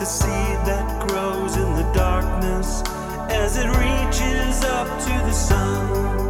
the seed that grows in the darkness as it reaches up to the sun.